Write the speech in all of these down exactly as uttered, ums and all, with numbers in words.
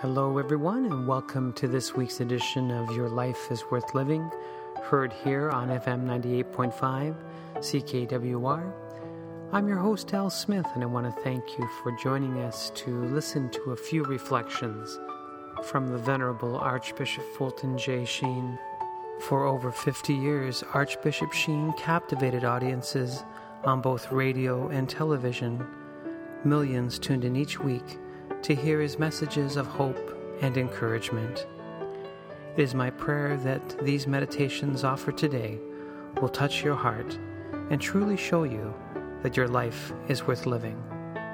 Hello, everyone, and welcome to this week's edition of Your Life is Worth Living, heard here on F M ninety-eight point five C K W R. I'm your host, Al Smith, and I want to thank you for joining us to listen to a few reflections from the Venerable Archbishop Fulton J. Sheen. For over fifty years, Archbishop Sheen captivated audiences on both radio and television. Millions tuned in each week to hear his messages of hope and encouragement. It is my prayer that these meditations offered today will touch your heart and truly show you that your life is worth living.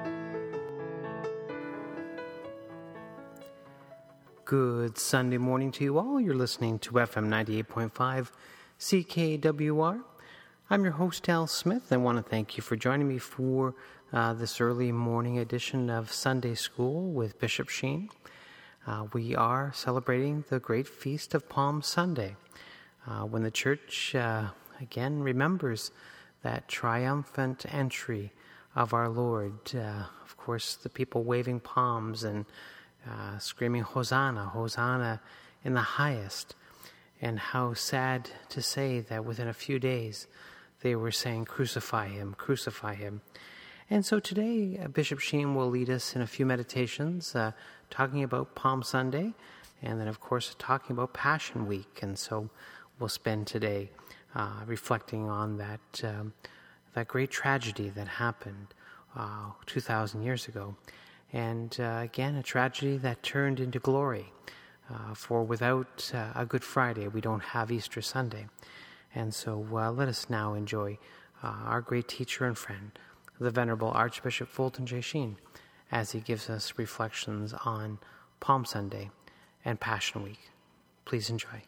Good Sunday morning to you all. You're listening to F M ninety-eight point five C K W R. I'm your host, Al Smith. I want to thank you for joining me for uh, this early morning edition of Sunday School with Bishop Sheen. Uh, we are celebrating the great feast of Palm Sunday, uh, when the church uh, again remembers that triumphant entry of our Lord. Uh, of course, the people waving palms and uh, screaming, Hosanna, Hosanna in the highest. And how sad to say that within a few days they were saying, crucify him, crucify him. And so today, uh, Bishop Sheen will lead us in a few meditations, uh, talking about Palm Sunday, and then, of course, talking about Passion Week. And so we'll spend today uh, reflecting on that um, that great tragedy that happened uh, two thousand years ago. And uh, again, a tragedy that turned into glory. Uh, for without uh, a Good Friday, we don't have Easter Sunday. And so uh, let us now enjoy uh, our great teacher and friend, the Venerable Archbishop Fulton J. Sheen, as he gives us reflections on Palm Sunday and Passion Week. Please enjoy.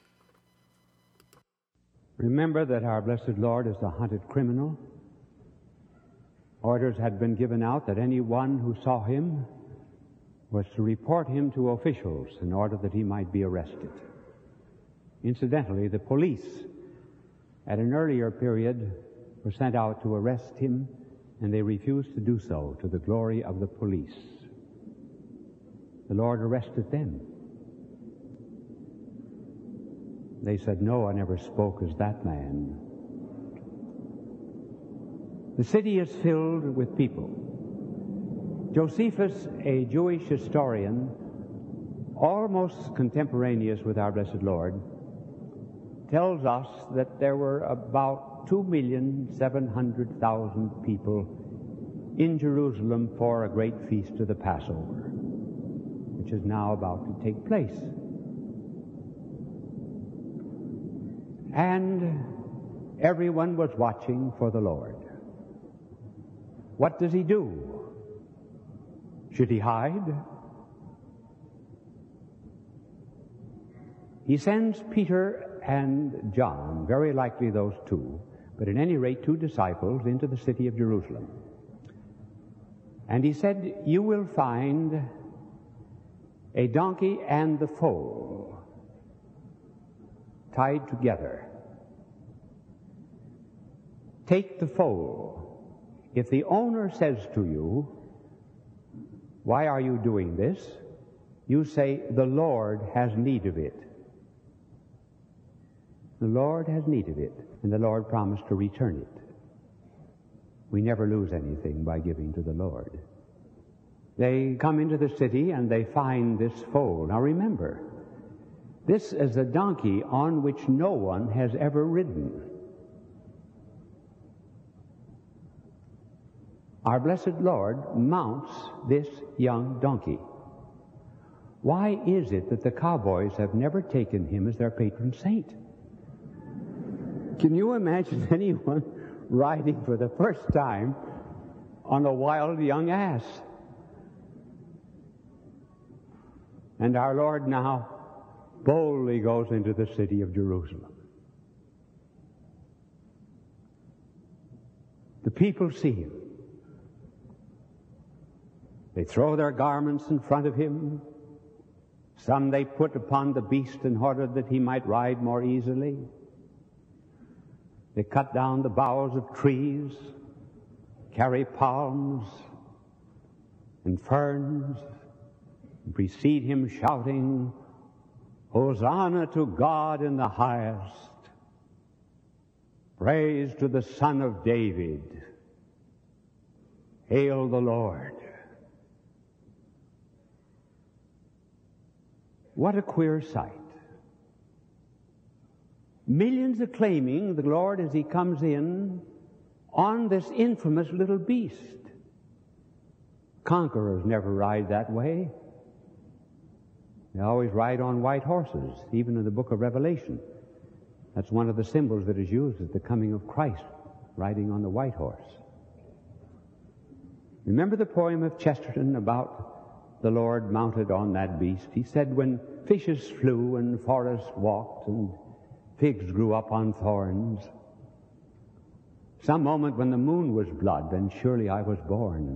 Remember that our blessed Lord is a hunted criminal. Orders had been given out that anyone who saw him was to report him to officials in order that he might be arrested. Incidentally, the police at an earlier period were sent out to arrest him, and they refused to do so, to the glory of the police. The Lord arrested them. They said, no one ever spoke as that man. The city is filled with people. Josephus, a Jewish historian, almost contemporaneous with our blessed Lord, tells us that there were about two million seven hundred thousand people in Jerusalem for a great feast of the Passover, which is now about to take place. And everyone was watching for the Lord. What does he do? Should he hide? He sends Peter and John, very likely those two, but at any rate two disciples, into the city of Jerusalem. And he said, you will find a donkey and the foal tied together. Take the foal. If the owner says to you, why are you doing this? You say, the Lord has need of it. The Lord has need of it, and the Lord promised to return it. We never lose anything by giving to the Lord. They come into the city and they find this foal. Now remember, this is a donkey on which no one has ever ridden. Our blessed Lord mounts this young donkey. Why is it that the cowboys have never taken him as their patron saint? Can you imagine anyone riding for the first time on a wild young ass? And our Lord now boldly goes into the city of Jerusalem. The people see him. They throw their garments in front of him. Some they put upon the beast in order that he might ride more easily. They cut down the boughs of trees, carry palms and ferns precede him shouting, Hosanna to God in the highest. Praise to the Son of David. Hail the Lord. What a queer sight. Millions acclaiming the Lord as he comes in on this infamous little beast. Conquerors never ride that way. They always ride on white horses, even in the book of Revelation. That's one of the symbols that is used at the coming of Christ, riding on the white horse. Remember the poem of Chesterton about the Lord mounted on that beast? He said, when fishes flew and forests walked and figs grew up on thorns, some moment when the moon was blood, then surely I was born.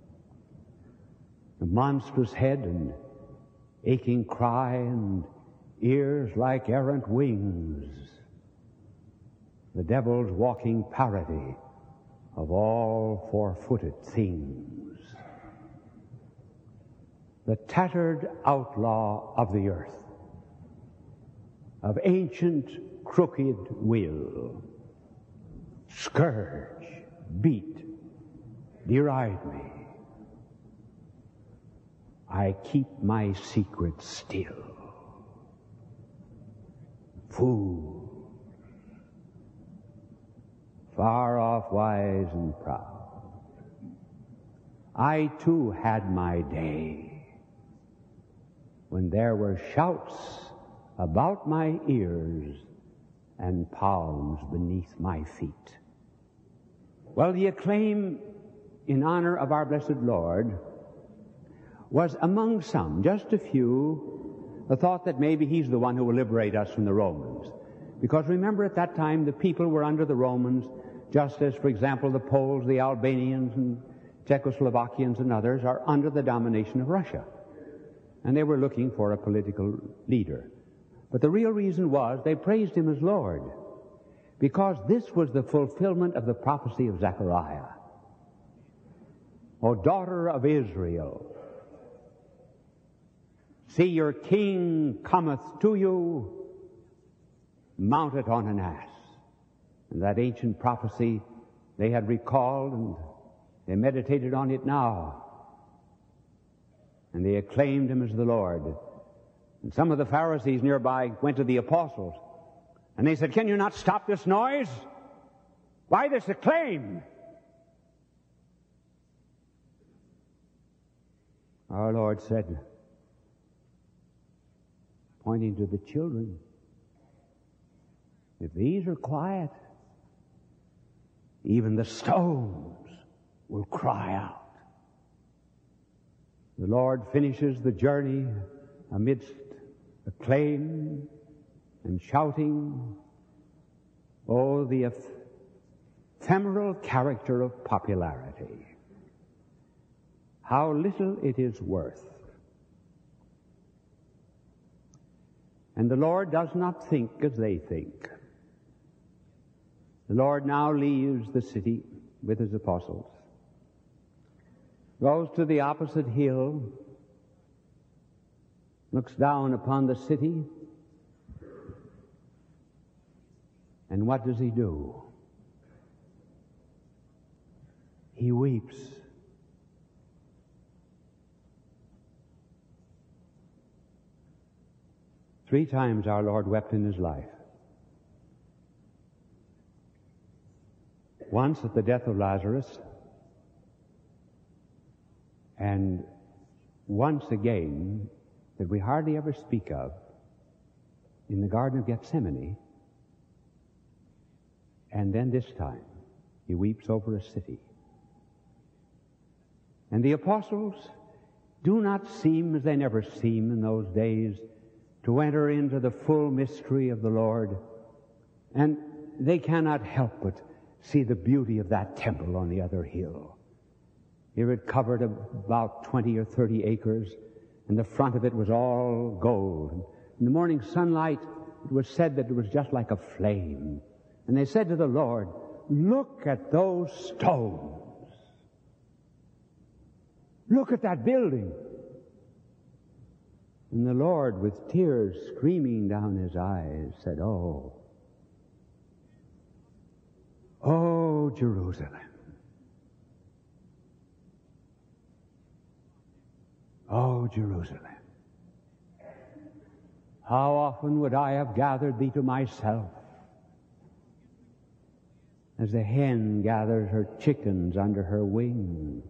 A monstrous head and aching cry and ears like errant wings, the devil's walking parody of all four-footed things, the tattered outlaw of the earth, of ancient crooked will, scourge, beat, deride me. I keep my secret still. Fool, far off wise and proud, I too had my day when there were shouts about my ears and palms beneath my feet. Well, the acclaim in honor of our blessed Lord was among some, just a few, the thought that maybe he's the one who will liberate us from the Romans. Because remember, at that time, the people were under the Romans, just as, for example, the Poles, the Albanians, and Czechoslovakians and others are under the domination of Russia. And they were looking for a political leader. But the real reason was they praised him as Lord, because this was the fulfillment of the prophecy of Zechariah. O daughter of Israel, see, your king cometh to you, mounted on an ass. And that ancient prophecy they had recalled, and they meditated on it now. And they acclaimed him as the Lord. And some of the Pharisees nearby went to the apostles, and they said, can you not stop this noise? Why this acclaim? Our Lord said, pointing to the children, if these are quiet, even the stones will cry out. The Lord finishes the journey amidst acclaim and shouting. Oh, the ephemeral character of popularity. How little it is worth. And the Lord does not think as they think. The Lord now leaves the city with his apostles, goes to the opposite hill, looks down upon the city, and what does he do? He weeps. Three times our Lord wept in his life. Once at the death of Lazarus, and once again that we hardly ever speak of in the Garden of Gethsemane, and then this time he weeps over a city. And the apostles do not seem, as they never seem in those days, to enter into the full mystery of the Lord, and they cannot help but see the beauty of that temple on the other hill. Here it covered about twenty or thirty acres, and the front of it was all gold. In the morning sunlight, it was said that it was just like a flame. And they said to the Lord, look at those stones. Look at that building. And the Lord, with tears streaming down his eyes, said, "Oh, oh, Jerusalem, oh, Jerusalem, how often would I have gathered thee to myself, as the hen gathers her chickens under her wing,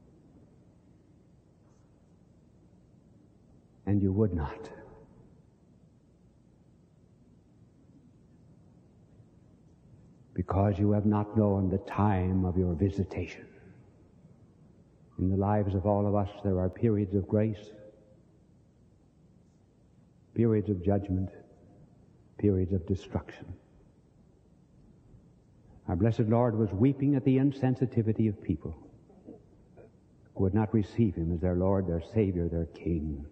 and you would not. Because you have not known the time of your visitation. In the lives of all of us, there are periods of grace, periods of judgment, periods of destruction. Our blessed Lord was weeping at the insensitivity of people who would not receive him as their Lord, their Savior, their King.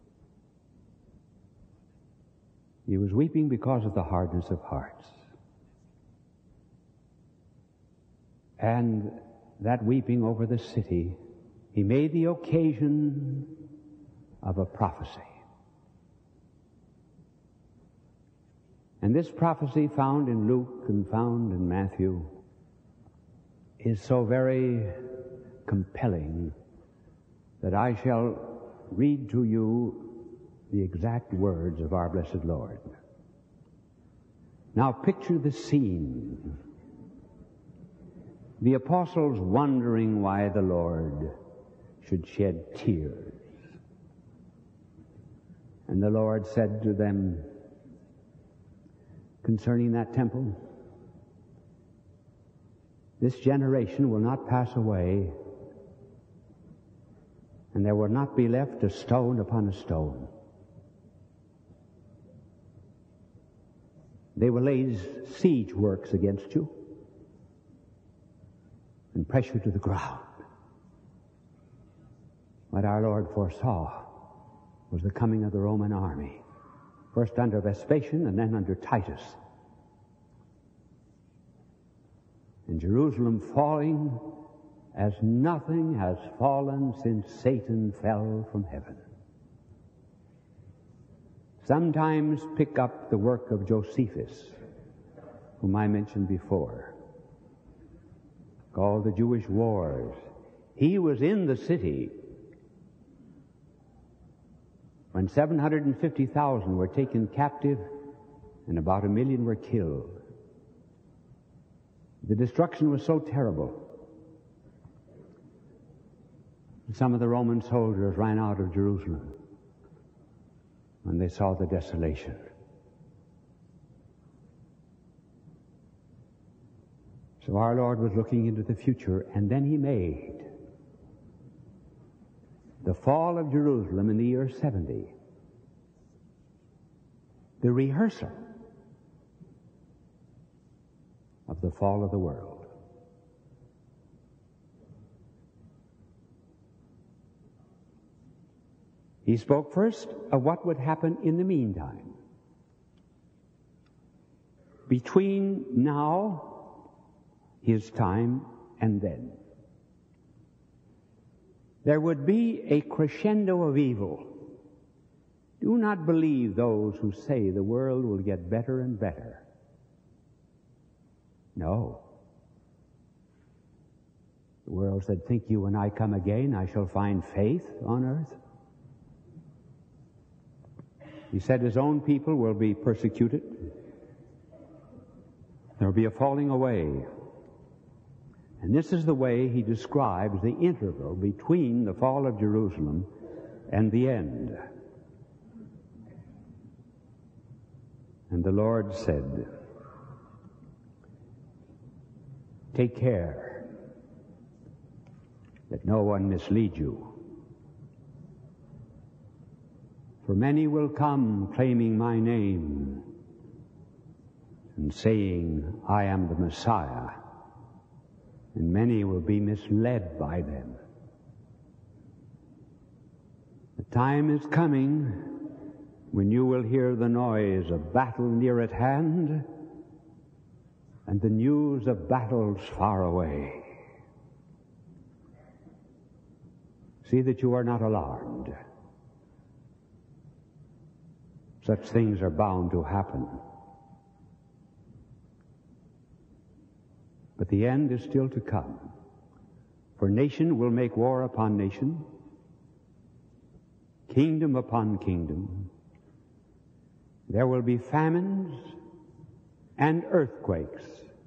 He was weeping because of the hardness of hearts. And that weeping over the city, he made the occasion of a prophecy. And this prophecy, found in Luke and found in Matthew, is so very compelling that I shall read to you the exact words of our blessed Lord. Now picture the scene. The apostles wondering why the Lord should shed tears. And the Lord said to them concerning that temple, "This generation will not pass away, and there will not be left a stone upon a stone. They will lay siege works against you and press you to the ground." What our Lord foresaw was the coming of the Roman army, first under Vespasian and then under Titus. And Jerusalem falling as nothing has fallen since Satan fell from heaven. Sometimes pick up the work of Josephus, whom I mentioned before, called the Jewish Wars. He was in the city when seven hundred fifty thousand were taken captive and about a million were killed. The destruction was so terrible. Some of the Roman soldiers ran out of Jerusalem when they saw the desolation. So our Lord was looking into the future, and then he made the fall of Jerusalem in the year seventy the rehearsal of the fall of the world. He spoke first of what would happen in the meantime. Between now, his time, and then. There would be a crescendo of evil. Do not believe those who say the world will get better and better. No. The world said, "Think you when I come again I shall find faith on earth?" He said his own people will be persecuted. There will be a falling away. And this is the way he describes the interval between the fall of Jerusalem and the end. And the Lord said, "Take care that no one mislead you. For many will come claiming my name and saying, 'I am the Messiah,' and many will be misled by them. The time is coming when you will hear the noise of battle near at hand and the news of battles far away. See that you are not alarmed. such things are bound to happen. But the end is still to come. For nation will make war upon nation, kingdom upon kingdom. There will be famines and earthquakes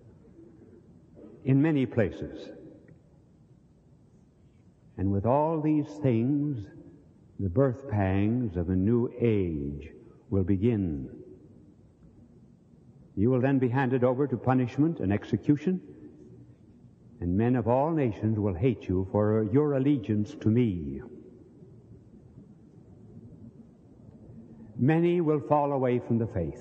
in many places. And with all these things, the birth pangs of a new age will begin. You will then be handed over to punishment and execution, and men of all nations will hate you for your allegiance to me. Many will fall away from the faith.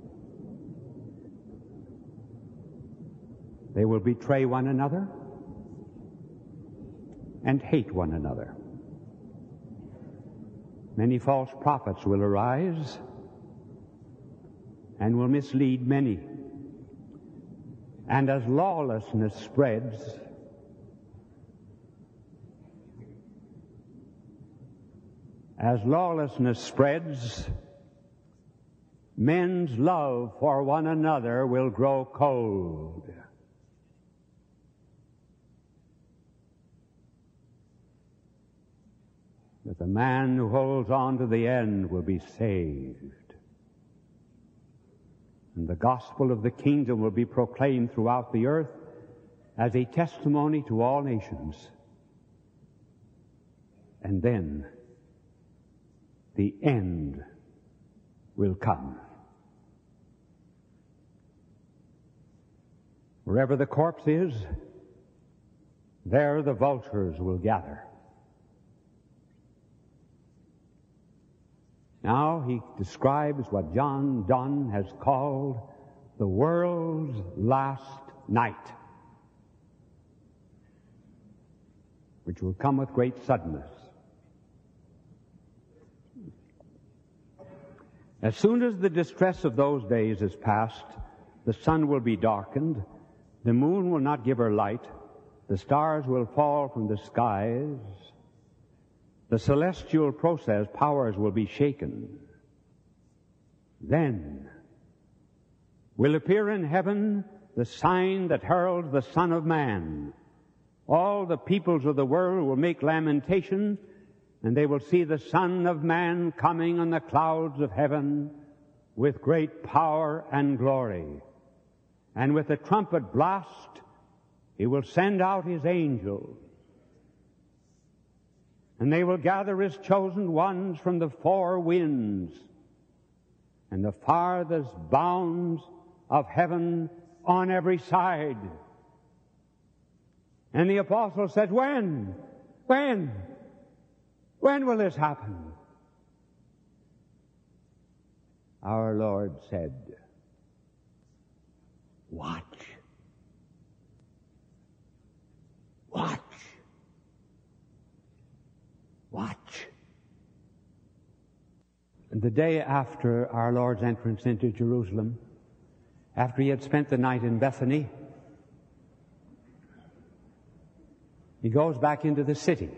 They will betray one another and hate one another. Many false prophets will arise and will mislead many. And as lawlessness spreads, as lawlessness spreads, men's love for one another will grow cold. But the man who holds on to the end will be saved. And the gospel of the kingdom will be proclaimed throughout the earth as a testimony to all nations. And then the end will come. Wherever the corpse is, there the vultures will gather. Now he describes what John Donne has called the world's last night, which will come with great suddenness. As soon as the distress of those days is past, the sun will be darkened, the moon will not give her light, the stars will fall from the skies, the celestial process powers will be shaken. Then will appear in heaven the sign that heralds the Son of Man. All the peoples of the world will make lamentation, and they will see the Son of Man coming on the clouds of heaven with great power and glory. And with a trumpet blast, he will send out his angels, and they will gather his chosen ones from the four winds and the farthest bounds of heaven on every side. And the apostle said, when? When? When will this happen? Our Lord said, watch. Watch. Watch. And the day after our Lord's entrance into Jerusalem, after he had spent the night in Bethany, he goes back into the city.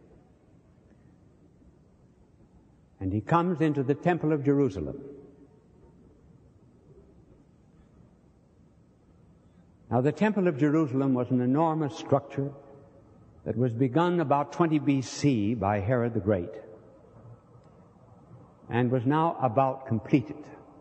And he comes into the Temple of Jerusalem. Now, the Temple of Jerusalem was an enormous structure that was begun about twenty B C by Herod the Great and was now about completed.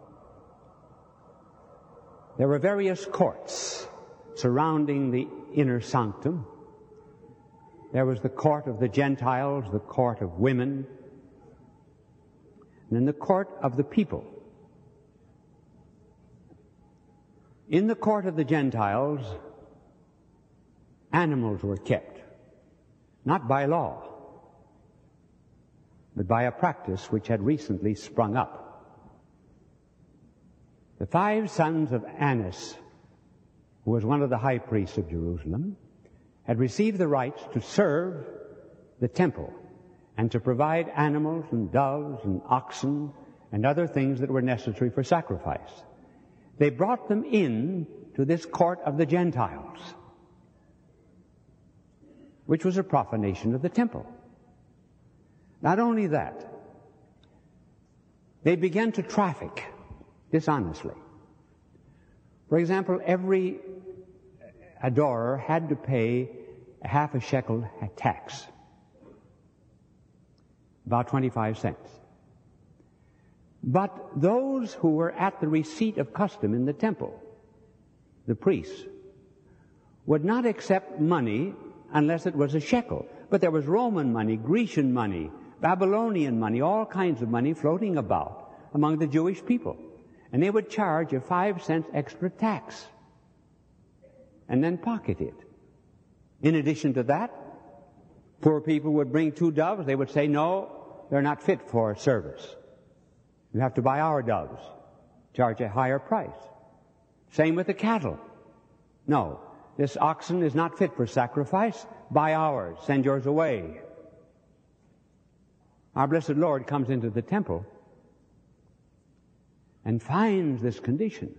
There were various courts surrounding the inner sanctum. There was the court of the Gentiles, the court of women, and then the court of the people. In the court of the Gentiles, animals were kept. Not by law, but by a practice which had recently sprung up. The five sons of Annas, who was one of the high priests of Jerusalem, had received the rights to serve the temple and to provide animals and doves and oxen and other things that were necessary for sacrifice. They brought them in to this court of the Gentiles, which was a profanation of the temple. Not only that, they began to traffic dishonestly. For example, every adorer had to pay a half a shekel tax, about twenty-five cents. But those who were at the receipt of custom in the temple, the priests, would not accept money unless it was a shekel. But there was Roman money, Grecian money, Babylonian money, all kinds of money floating about among the Jewish people. And they would charge a five cent extra tax and then pocket it. In addition to that, poor people would bring two doves. They would say, no, they're not fit for service. You have to buy our doves, charge a higher price. Same with the cattle. No, this oxen is not fit for sacrifice. Buy ours, send yours away. Our blessed Lord comes into the temple and finds this condition.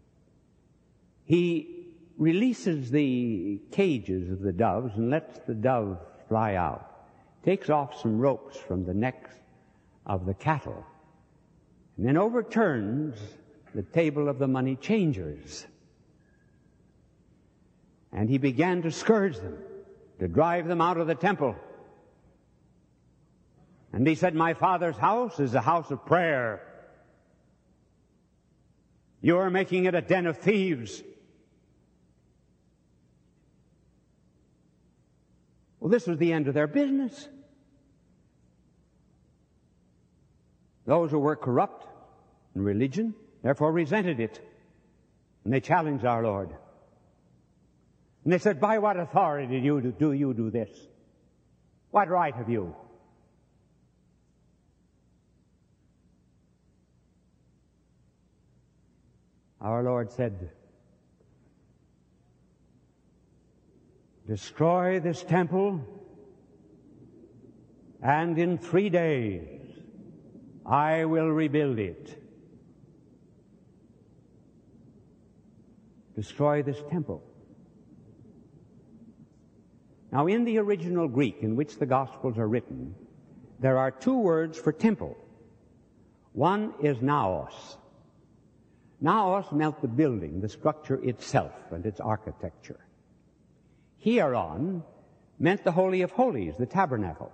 He releases the cages of the doves and lets the dove fly out, takes off some ropes from the necks of the cattle, and then overturns the table of the money changers. And he began to scourge them, to drive them out of the temple. And he said, my Father's house is a house of prayer. You are making it a den of thieves. Well, this was the end of their business. Those who were corrupt in religion, therefore resented it. And they challenged our Lord. And they said, by what authority do you do, do you do this? What right have you? Our Lord said, destroy this temple, and in three days I will rebuild it. Destroy this temple. Now, in the original Greek in which the Gospels are written, there are two words for temple. One is naos. Naos meant the building, the structure itself and its architecture. Hieron meant the Holy of Holies, the tabernacle.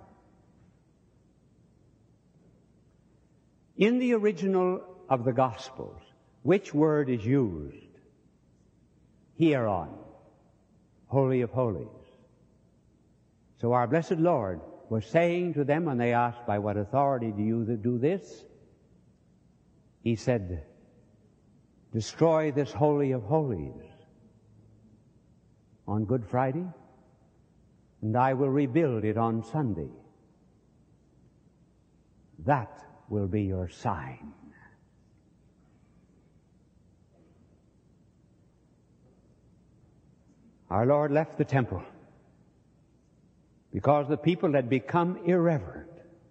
In the original of the Gospels, which word is used? Hieron, Holy of Holies. So our blessed Lord was saying to them when they asked, by what authority do you do this? He said, destroy this Holy of Holies on Good Friday, and I will rebuild it on Sunday. That will be your sign. Our Lord left the temple because the people had become irreverent.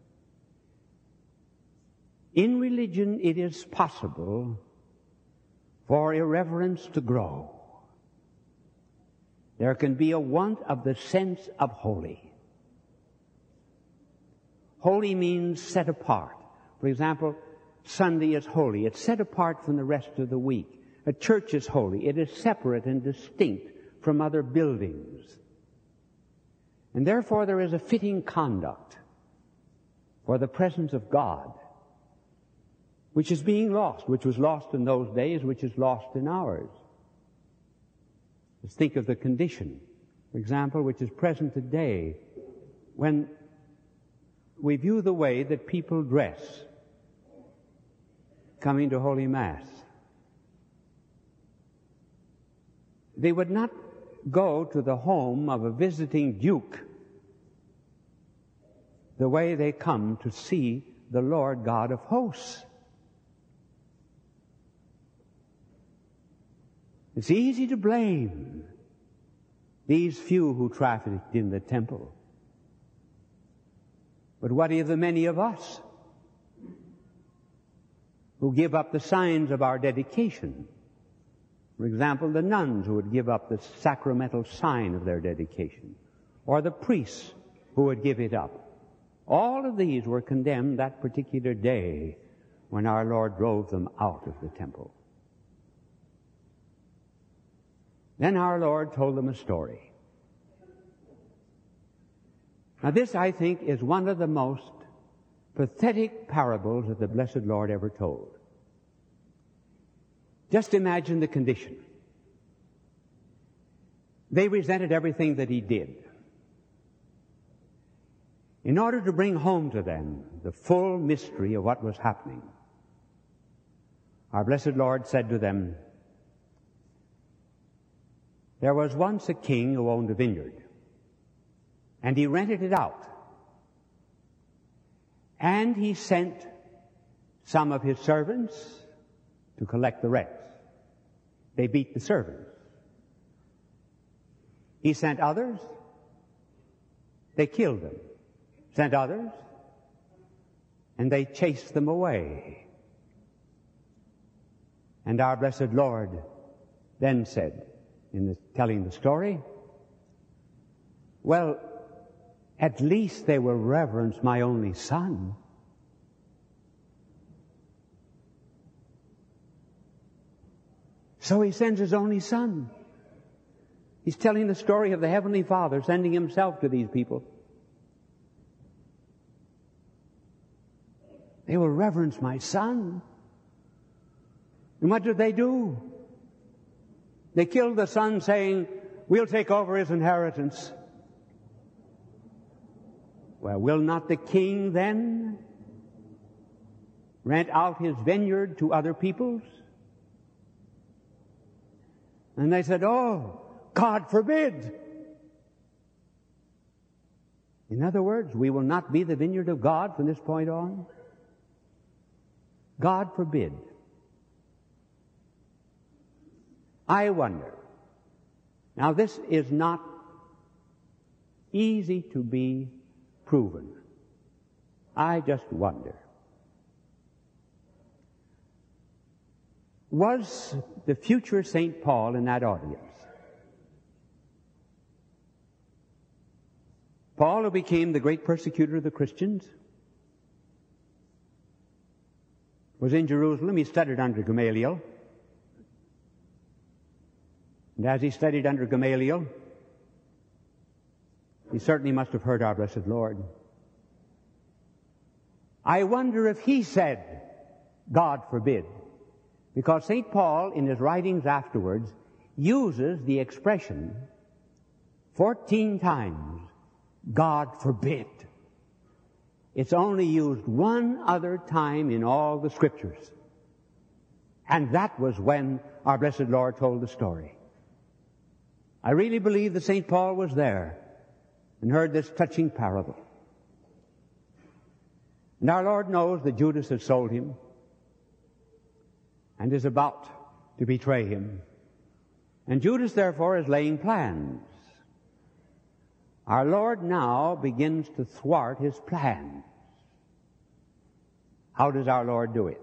In religion, it is possible for irreverence to grow. There can be a want of the sense of holy. Holy means set apart. For example, Sunday is holy. It's set apart from the rest of the week. A church is holy. It is separate and distinct from other buildings. And therefore there is a fitting conduct for the presence of God, which is being lost, which was lost in those days, which is lost in ours. Let's think of the condition, for example, which is present today when we view the way that people dress coming to Holy Mass. They would not go to the home of a visiting duke the way they come to see the Lord God of hosts. It's easy to blame these few who trafficked in the temple. But what of the many of us who give up the signs of our dedication? For example, the nuns who would give up the sacramental sign of their dedication, or the priests who would give it up. All of these were condemned that particular day when our Lord drove them out of the temple. Then our Lord told them a story. Now this, I think, is one of the most pathetic parables that the blessed Lord ever told. Just imagine the condition. They resented everything that he did. In order to bring home to them the full mystery of what was happening, our blessed Lord said to them, there was once a king who owned a vineyard, and he rented it out. And he sent some of his servants to collect the rents. They beat the servants. He sent others. They killed them. Sent others. And they chased them away. And our blessed Lord then said, in the, telling the story, well, at least they will reverence my only son. So he sends his only son. He's telling the story of the Heavenly Father sending himself to these people. They will reverence my son. And what did they do? They killed the son, saying, we'll take over his inheritance. Well, will not the king then rent out his vineyard to other peoples? And they said, oh, God forbid. In other words, we will not be the vineyard of God from this point on. God forbid. I wonder. Now, this is not easy to be proven. I just wonder. Was the future Saint Paul in that audience? Paul, who became the great persecutor of the Christians, was in Jerusalem. He studied under Gamaliel. And as he studied under Gamaliel, he certainly must have heard our blessed Lord. I wonder if he said, God forbid. Because Saint Paul, in his writings afterwards, uses the expression fourteen times, God forbid. It's only used one other time in all the Scriptures. And that was when our blessed Lord told the story. I really believe that Saint Paul was there and heard this touching parable. And our Lord knows that Judas has sold him and is about to betray him. And Judas, therefore, is laying plans. Our Lord now begins to thwart his plans. How does our Lord do it?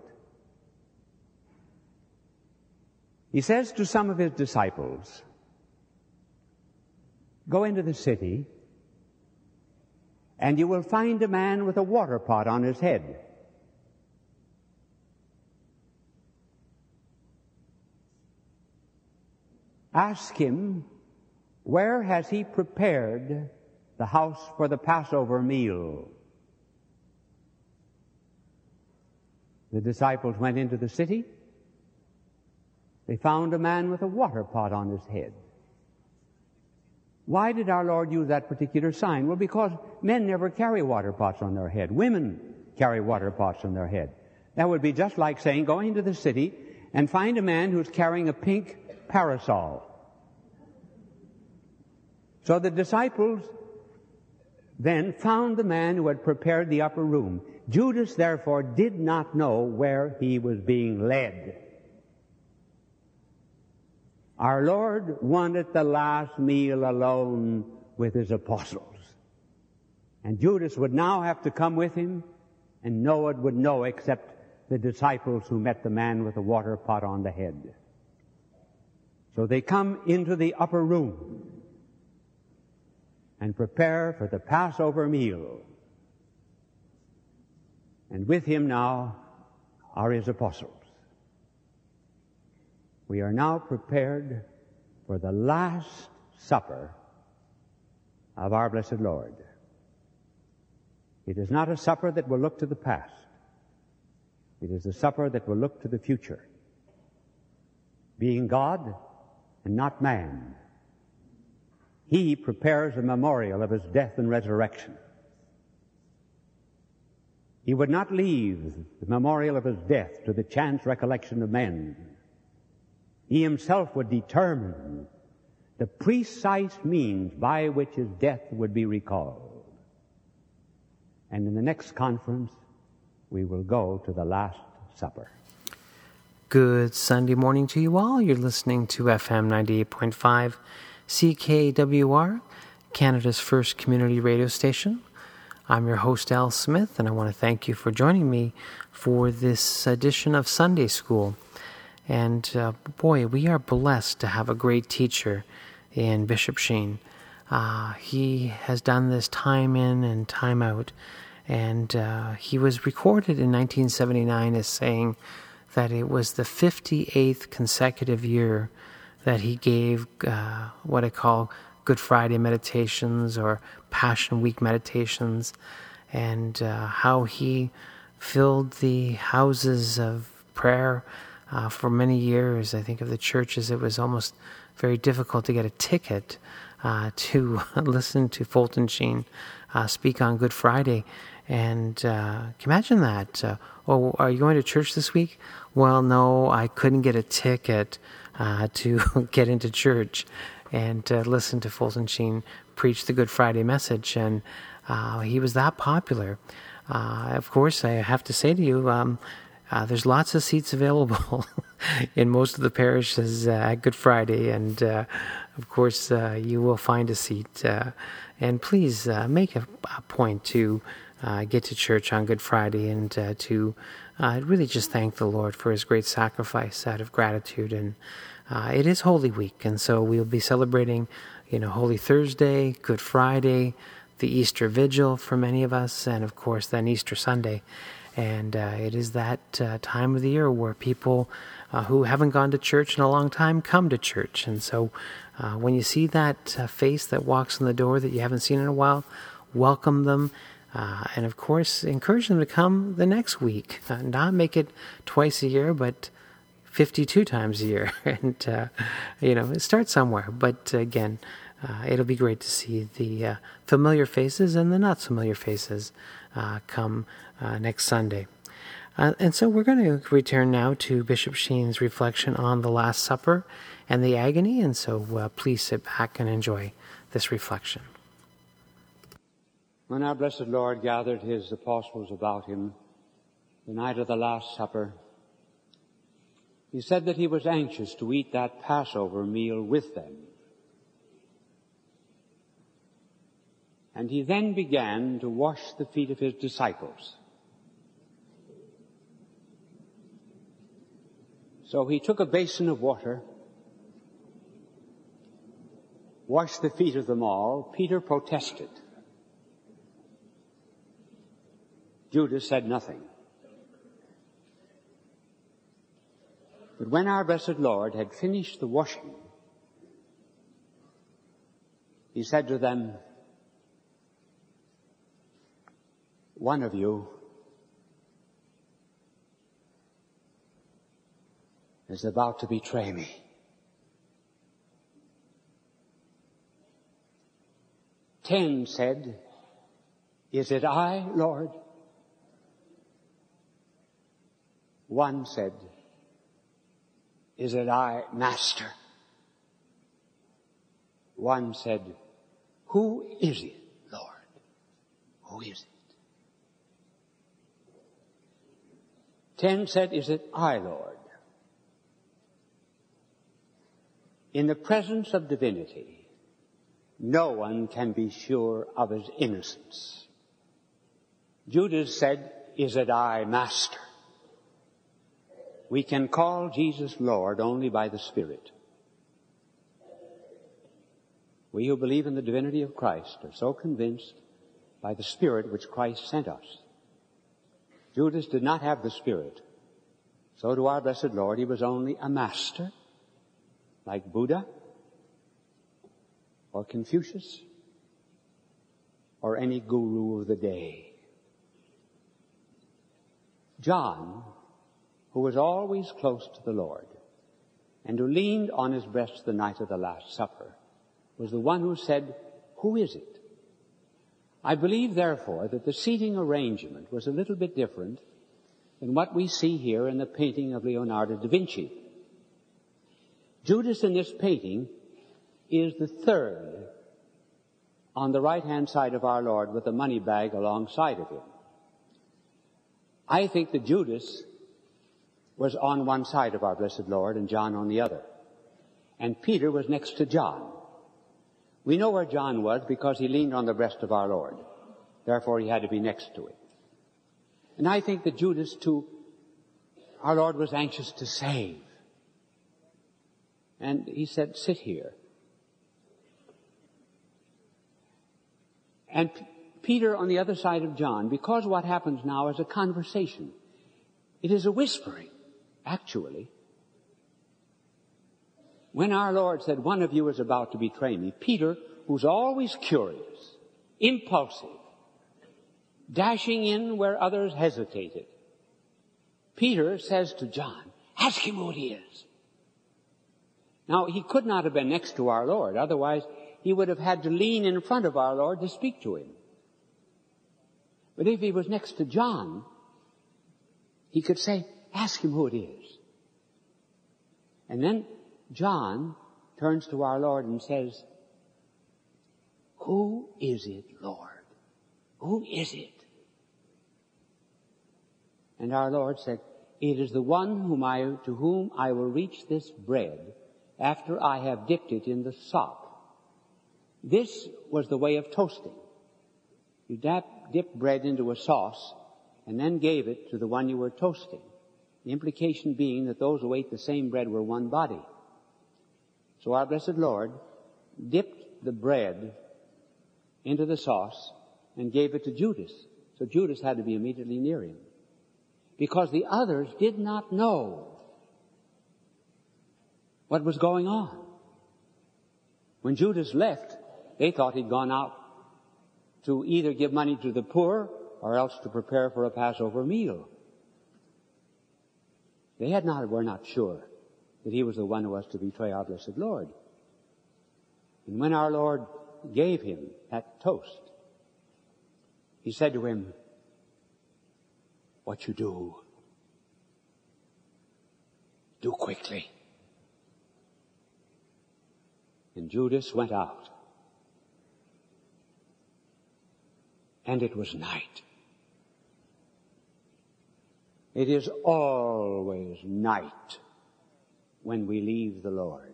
He says to some of his disciples, go into the city, and you will find a man with a water pot on his head. Ask him, where has he prepared the house for the Passover meal? The disciples went into the city. They found a man with a water pot on his head. Why did our Lord use that particular sign? Well, because men never carry water pots on their head. Women carry water pots on their head. That would be just like saying, go into the city and find a man who's carrying a pink parasol. So the disciples then found the man who had prepared the upper room. Judas, therefore, did not know where he was being led. Our Lord wanted the last meal alone with his apostles. And Judas would now have to come with him, and no one would know except the disciples who met the man with the water pot on the head. So they come into the upper room and prepare for the Passover meal. And with him now are his apostles. We are now prepared for the last supper of our blessed Lord. It is not a supper that will look to the past. It is a supper that will look to the future. Being God and not man, he prepares a memorial of his death and resurrection. He would not leave the memorial of his death to the chance recollection of men. He himself would determine the precise means by which his death would be recalled. And in the next conference, we will go to the Last Supper. Good Sunday morning to you all. You're listening to F M ninety-eight point five C K W R, Canada's first community radio station. I'm your host, Al Smith, and I want to thank you for joining me for this edition of Sunday School. And uh, boy, we are blessed to have a great teacher in Bishop Sheen. Uh, he has done this time in and time out, and uh, he was recorded in nineteen seventy-nine as saying that it was the fifty-eighth consecutive year that he gave uh, what I call Good Friday meditations or Passion Week meditations, and uh, how he filled the houses of prayer uh, for many years. I think of the churches, it was almost very difficult to get a ticket uh, to listen to Fulton Sheen uh, speak on Good Friday. And uh, can you imagine that? Uh, oh, are you going to church this week? Well, no, I couldn't get a ticket uh, to get into church and uh, listen to Fulton Sheen preach the Good Friday message. And uh, he was that popular. Uh, of course, I have to say to you, um, uh, there's lots of seats available in most of the parishes uh, at Good Friday. And uh, of course, uh, you will find a seat. Uh, and please uh, make a, a point to Uh, get to church on Good Friday and uh, to uh, really just thank the Lord for his great sacrifice out of gratitude. And uh, it is Holy Week, and so we'll be celebrating, you know, Holy Thursday, Good Friday, the Easter Vigil for many of us, and of course then Easter Sunday. And uh, it is that uh, time of the year where people uh, who haven't gone to church in a long time come to church. And so uh, when you see that uh, face that walks in the door that you haven't seen in a while, welcome them. Uh, and of course, encourage them to come the next week. Uh, not make it twice a year, but fifty-two times a year. And, uh, you know, start somewhere. But again, uh, it'll be great to see the uh, familiar faces and the not familiar faces uh, come uh, next Sunday. Uh, and so we're going to return now to Bishop Sheen's reflection on the Last Supper and the agony. And so uh, please sit back and enjoy this reflection. When our blessed Lord gathered his apostles about him the night of the Last Supper, he said that he was anxious to eat that Passover meal with them. And he then began to wash the feet of his disciples. So he took a basin of water, washed the feet of them all. Peter protested. Judas said nothing. But when our blessed Lord had finished the washing, he said to them, "One of you is about to betray me." Ten said, "Is it I, Lord?" One said, "Is it I, Master?" One said, "Who is it, Lord? Who is it?" Ten said, "Is it I, Lord?" In the presence of divinity, no one can be sure of his innocence. Judas said, "Is it I, Master?" We can call Jesus Lord only by the Spirit. We who believe in the divinity of Christ are so convinced by the Spirit which Christ sent us. Judas did not have the Spirit, So to our blessed Lord, he was only a master, like Buddha or Confucius or any guru of the day. John, who was always close to the Lord and who leaned on his breast the night of the Last Supper, was the one who said, "Who is it?" I believe, therefore, that the seating arrangement was a little bit different than what we see here in the painting of Leonardo da Vinci. Judas in this painting is the third on the right-hand side of our Lord with the money bag alongside of him. I think that Judas was on one side of our blessed Lord and John on the other. And Peter was next to John. We know where John was because he leaned on the breast of our Lord. Therefore, he had to be next to him. And I think that Judas, too, our Lord was anxious to save. And he said, "Sit here." And P- Peter on the other side of John, because what happens now is a conversation. It is a whispering, actually. When our Lord said, "One of you is about to betray me," Peter, who's always curious, impulsive, dashing in where others hesitated, Peter says to John, "Ask him who he is." Now, he could not have been next to our Lord. Otherwise, he would have had to lean in front of our Lord to speak to him. But if he was next to John, he could say, "Ask him who it is." And then John turns to our Lord and says, "Who is it, Lord? Who is it?" And our Lord said, "It is the one whom I, to whom I will reach this bread after I have dipped it in the sop." This was the way of toasting. You dap, dipped bread into a sauce and then gave it to the one you were toasting. The implication being that those who ate the same bread were one body. So our blessed Lord dipped the bread into the sauce and gave it to Judas. So Judas had to be immediately near him, because the others did not know what was going on. When Judas left, they thought he'd gone out to either give money to the poor or else to prepare for a Passover meal. They had not, were not sure that he was the one who was to betray our blessed Lord. And when our Lord gave him that toast, he said to him, "What you do, do quickly." And Judas went out. And it was night. It is always night when we leave the Lord.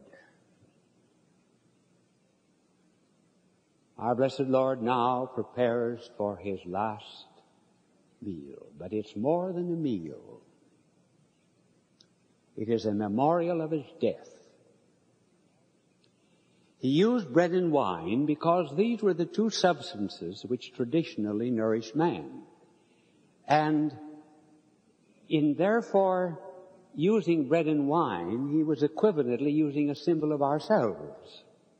Our blessed Lord now prepares for his last meal. But it's more than a meal. It is a memorial of his death. He used bread and wine because these were the two substances which traditionally nourished man. And in therefore using bread and wine, he was equivalently using a symbol of ourselves.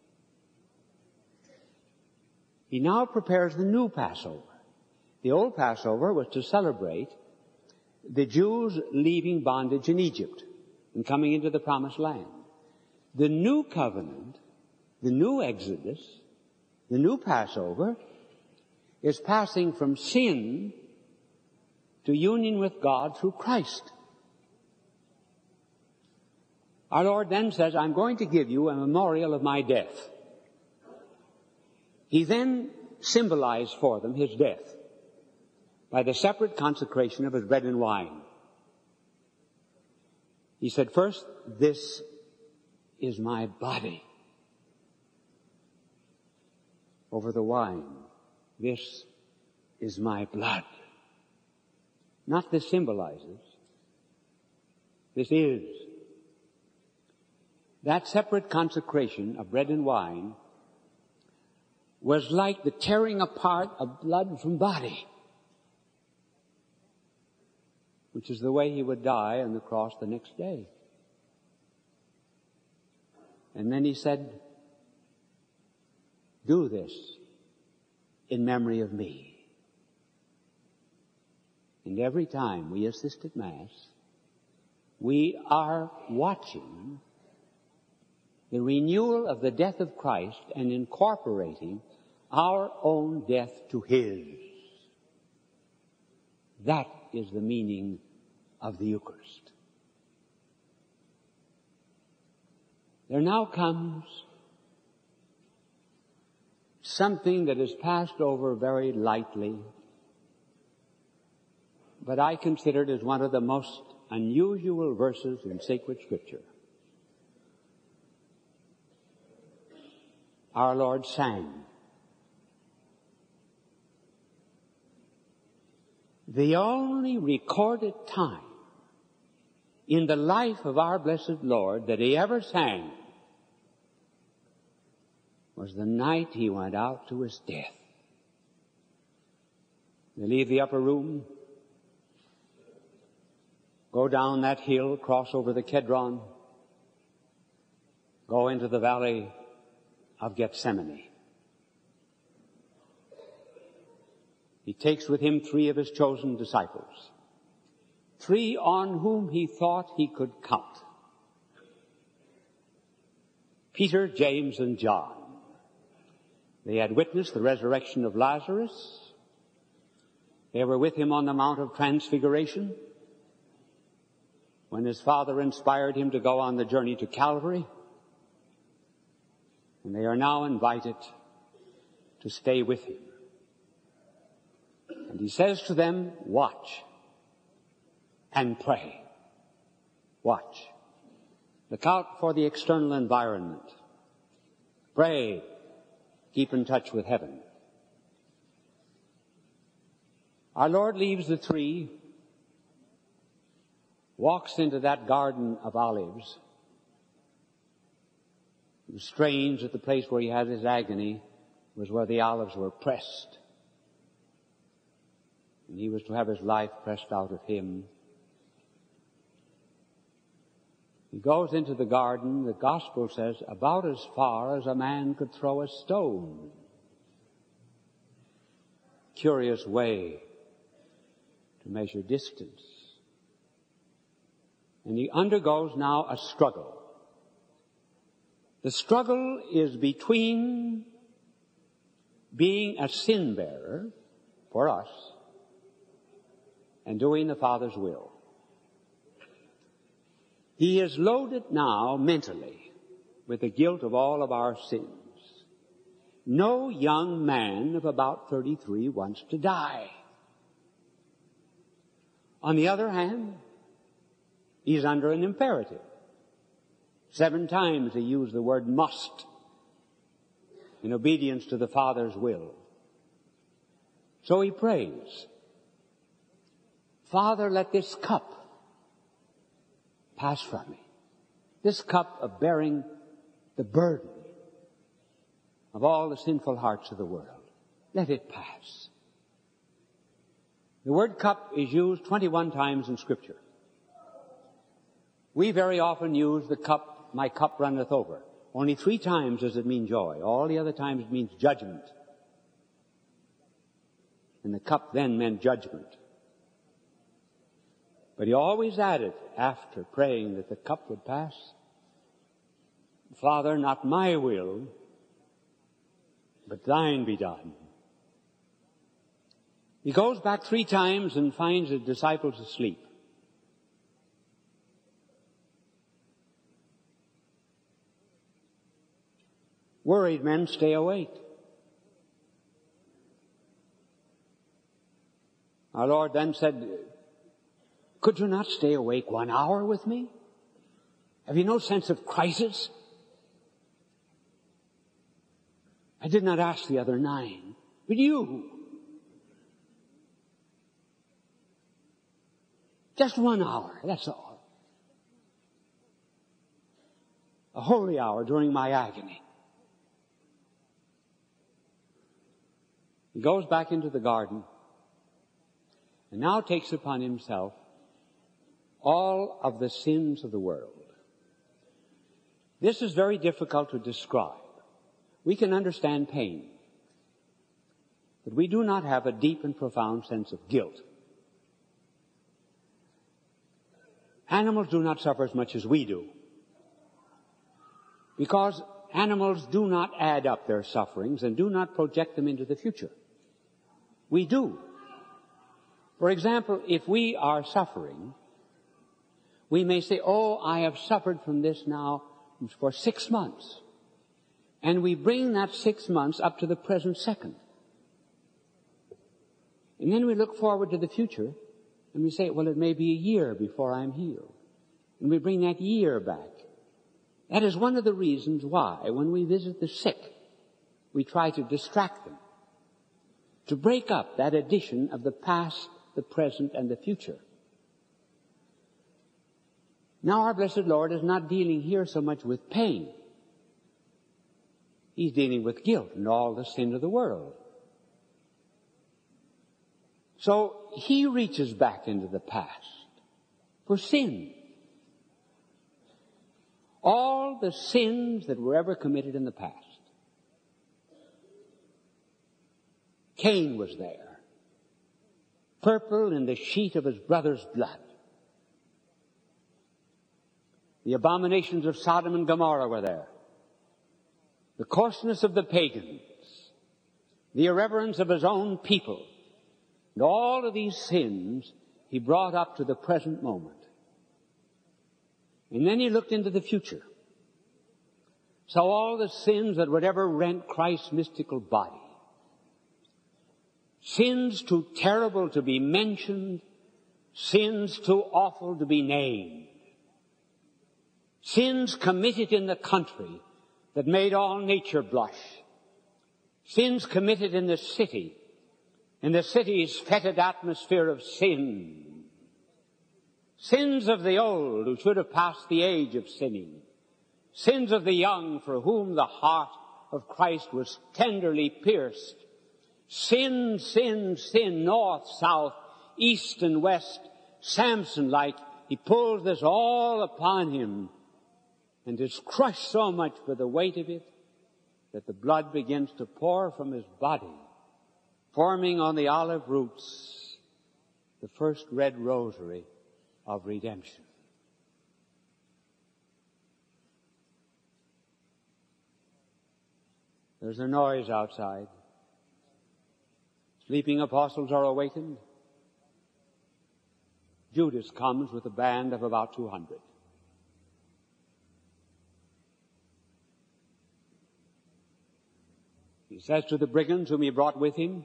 He now prepares the new Passover. The old Passover was to celebrate the Jews leaving bondage in Egypt and coming into the Promised Land. The new covenant, the new Exodus, the new Passover, is passing from sin to union with God through Christ. Our Lord then says, I'm going to give you a memorial of my death. He then symbolized for them his death by the separate consecration of his bread and wine. He said, first, this is my body. Over the wine, this is my blood. Not this symbolizes. This is. That separate consecration of bread and wine was like the tearing apart of blood from body. which is the way he would die on the cross the next day. And then he said, do this in memory of me. And every time we assist at Mass, we are watching the renewal of the death of Christ and incorporating our own death to His. That is the meaning of the Eucharist. There now comes something that is passed over very lightly, but I consider it as one of the most unusual verses in sacred Scripture. Our Lord sang, the only recorded time in the life of our blessed Lord that He ever sang was the night He went out to His death. They leave the upper room, go down that hill, cross over the Kedron, go into the valley of Gethsemane. He takes with Him three of His chosen disciples, three on whom He thought He could count. Peter, James, and John. They had witnessed the resurrection of Lazarus. They were with Him on the Mount of Transfiguration when His Father inspired Him to go on the journey to Calvary. And they are now invited to stay with Him. And He says to them, watch and pray. Watch. Look out for the external environment. Pray. Keep in touch with heaven. Our Lord leaves the three, walks into that garden of olives. It was strange that the place where He had His agony was where the olives were pressed. And He was to have His life pressed out of Him. He goes into the garden, the Gospel says, about as far as a man could throw a stone. Curious way to measure distance. And He undergoes now a struggle. The struggle is between being a sin bearer for us and doing the Father's will. He is loaded now mentally with the guilt of all of our sins. No young man of about thirty-three wants to die. On the other hand, he's under an imperative. Seven times he used the word must in obedience to the Father's will. So he prays, Father, let this cup pass from me. This cup of bearing the burden of all the sinful hearts of the world. Let it pass. The word cup is used twenty-one times in Scripture. We very often use the cup, my cup runneth over. Only three times does it mean joy. All the other times it means judgment. And the cup then meant judgment. But he always added, after praying that the cup would pass, Father, not my will, but thine be done. He goes back three times and finds the disciples asleep. Worried men stay awake. Our Lord then said, could you not stay awake one hour with me? Have you no sense of crisis? I did not ask the other nine, but you. Just one hour, that's all. A holy hour during my agony. He goes back into the garden and now takes upon himself all of the sins of the world. This is very difficult to describe. We can understand pain, but we do not have a deep and profound sense of guilt. Animals do not suffer as much as we do, because animals do not add up their sufferings and do not project them into the future. We do. For example, if we are suffering, we may say, oh, I have suffered from this now for six months. And we bring that six months up to the present second. And then we look forward to the future, and we say, well, it may be a year before I'm healed. And we bring that year back. That is one of the reasons why, when we visit the sick, we try to distract them, to break up that addition of the past, the present, and the future. Now, our blessed Lord is not dealing here so much with pain. He's dealing with guilt and all the sin of the world. So, he reaches back into the past for sin. All the sins that were ever committed in the past. Cain was there, purple in the sheet of his brother's blood. The abominations of Sodom and Gomorrah were there. The coarseness of the pagans, the irreverence of his own people, and all of these sins he brought up to the present moment. And then he looked into the future. So all the sins that would ever rent Christ's mystical body, sins too terrible to be mentioned, sins too awful to be named, sins committed in the country that made all nature blush, sins committed in the city, in the city's fetid atmosphere of sin, sins of the old who should have passed the age of sinning, sins of the young for whom the heart of Christ was tenderly pierced, sin, sin, sin, north, south, east and west, Samson-like, he pulls this all upon him and is crushed so much by the weight of it that the blood begins to pour from his body, forming on the olive roots the first red rosary of redemption. There's a noise outside. Sleeping apostles are awakened. Judas comes with a band of about two hundred. He says to the brigands whom he brought with him,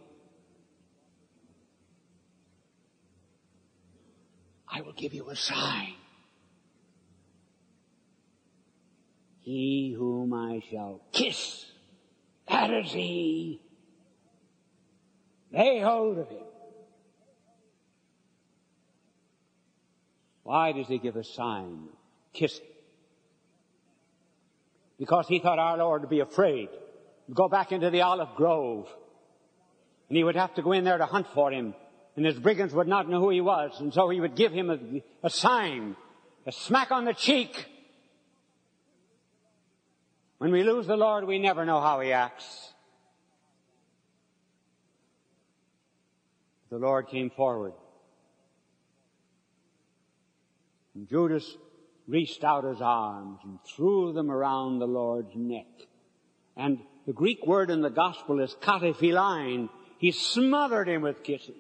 I will give you a sign. He whom I shall kiss, that is he. Lay hold of him. Why does he give a sign? Kiss him. Because he thought our Lord would be afraid. He'd go back into the olive grove. And he would have to go in there to hunt for him. And his brigands would not know who he was. And so he would give him a, a sign, a smack on the cheek. When we lose the Lord, we never know how he acts. The Lord came forward. And Judas reached out his arms and threw them around the Lord's neck. And the Greek word in the gospel is katephilein. He smothered him with kisses.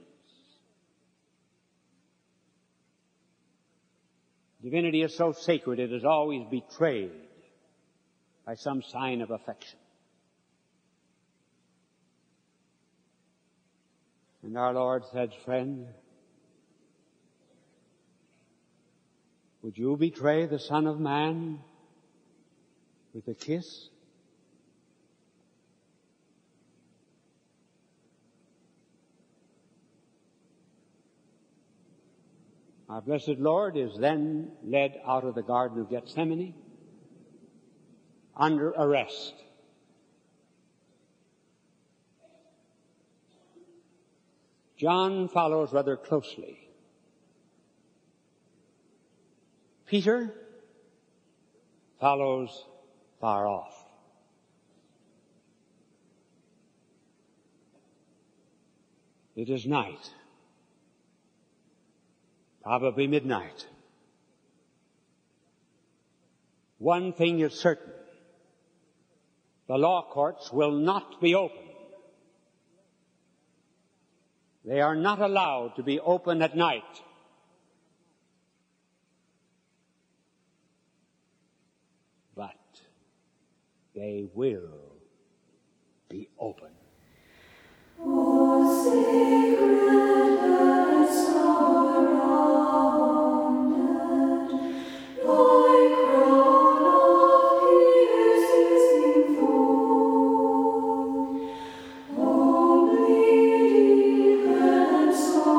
Divinity is so sacred it is always betrayed by some sign of affection. And our Lord said, friend, would you betray the Son of Man with a kiss? Our blessed Lord is then led out of the Garden of Gethsemane under arrest. John follows rather closely. Peter follows far off. It is night, probably midnight. One thing is certain. The law courts will not be open. They are not allowed to be open at night. But they will be open. O sacred and surrounded, thy crown of piercing thorn, O bleeding and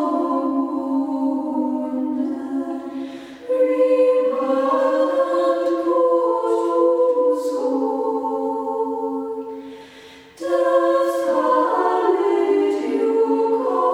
sore-wounded, reviled and put to scorn, death's pallid you call.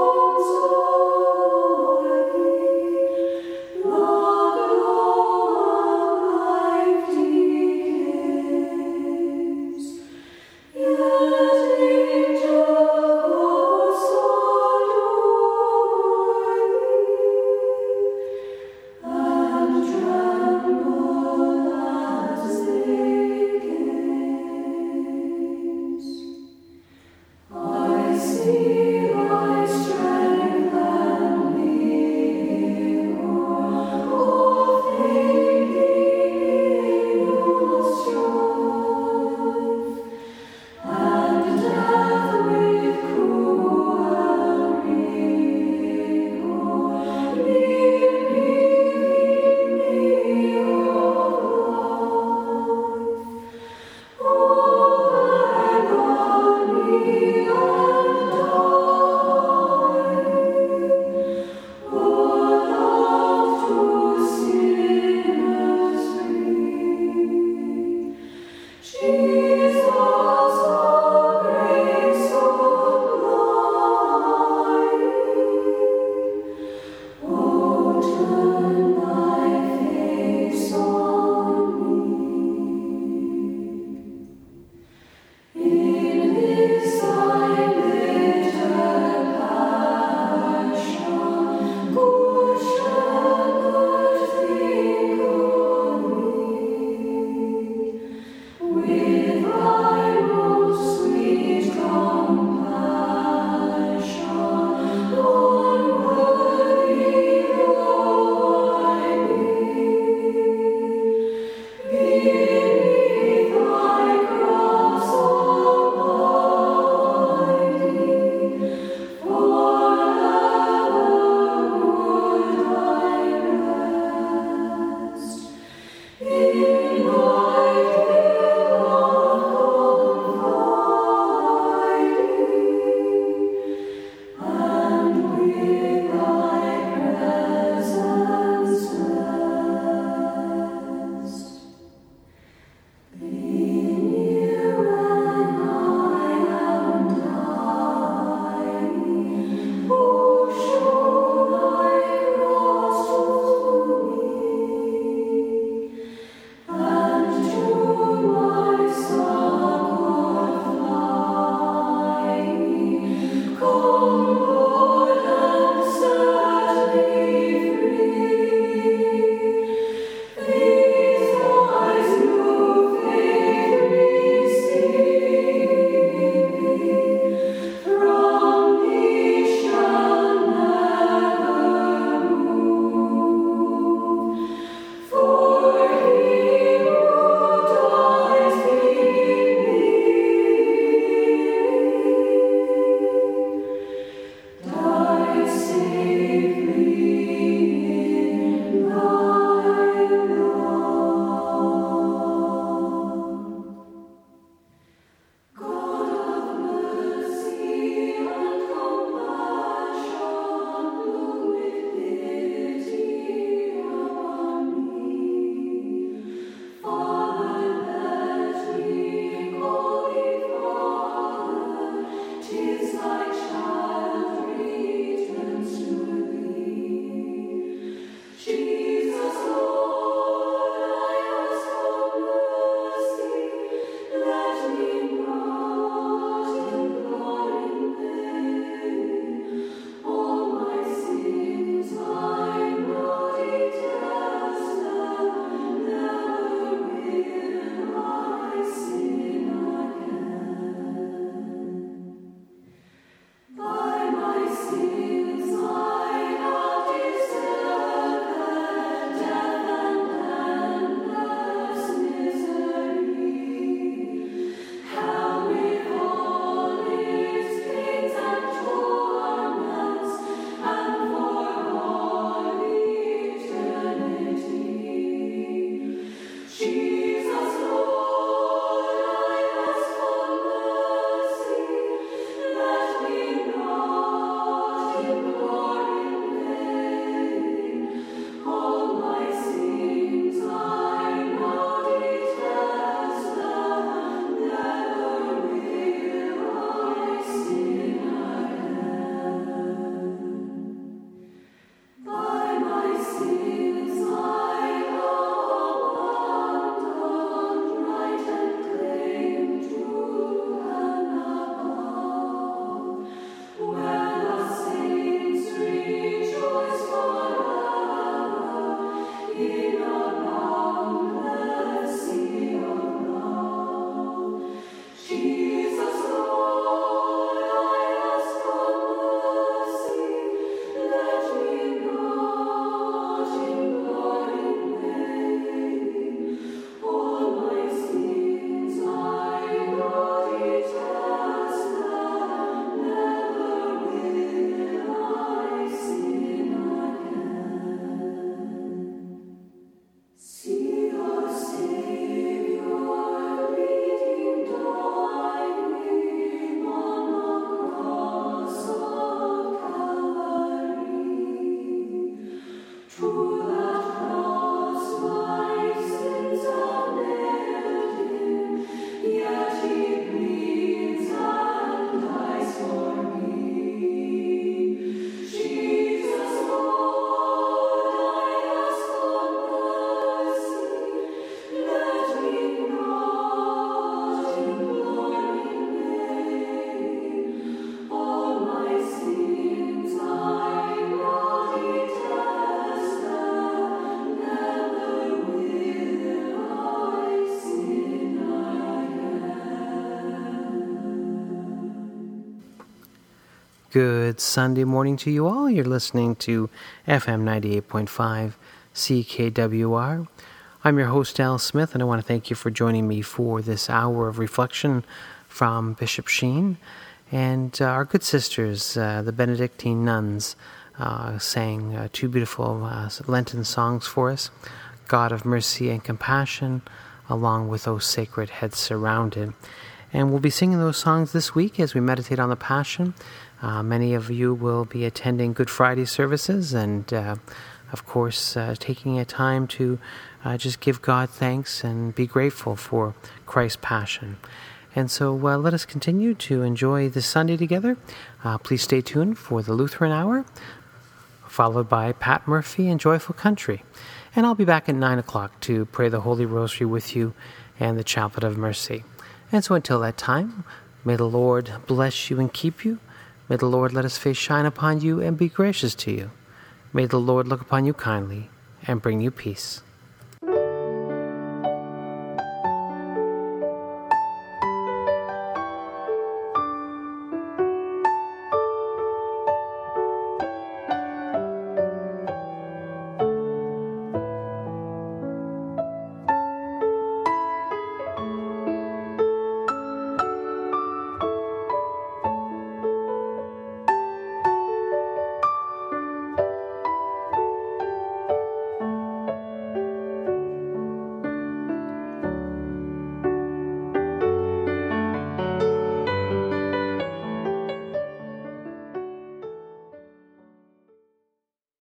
Good Sunday morning to you all. You're listening to F M ninety-eight point five C K W R. I'm your host, Al Smith, and I want to thank you for joining me for this hour of reflection from Bishop Sheen. And uh, our good sisters, uh, the Benedictine nuns, uh, sang uh, two beautiful uh, Lenten songs for us, God of Mercy and Compassion, along with O Sacred Head Surrounded. And we'll be singing those songs this week as we meditate on the Passion. Uh, many of you will be attending Good Friday services and, uh, of course, uh, taking a time to uh, just give God thanks and be grateful for Christ's Passion. And so uh, let us continue to enjoy this Sunday together. Uh, please stay tuned for the Lutheran Hour, followed by Pat Murphy and Joyful Country. And I'll be back at nine o'clock to pray the Holy Rosary with you and the Chaplet of Mercy. And so until that time, may the Lord bless you and keep you. May the Lord let his face shine upon you and be gracious to you. May the Lord look upon you kindly and bring you peace.